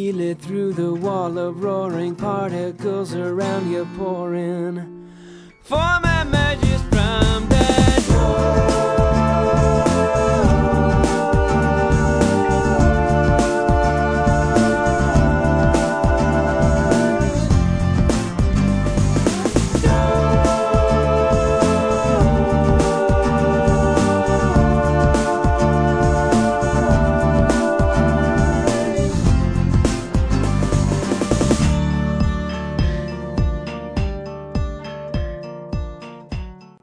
feel it through the wall of roaring particles around you pouring. For my magic from that